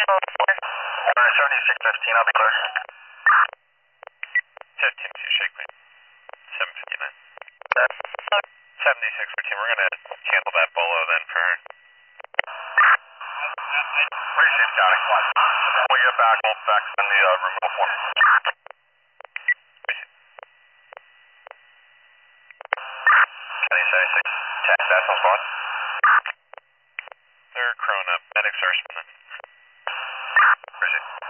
7615, I'll be clear. 15-2, shake me. 759. 7615, we're going to cancel that bolo then for her. Appreciate it, County. We'll get back, we'll back in the removal form. County 76, 10, that's on spot. They're crowing up. Medics are spinning. Appreciate it.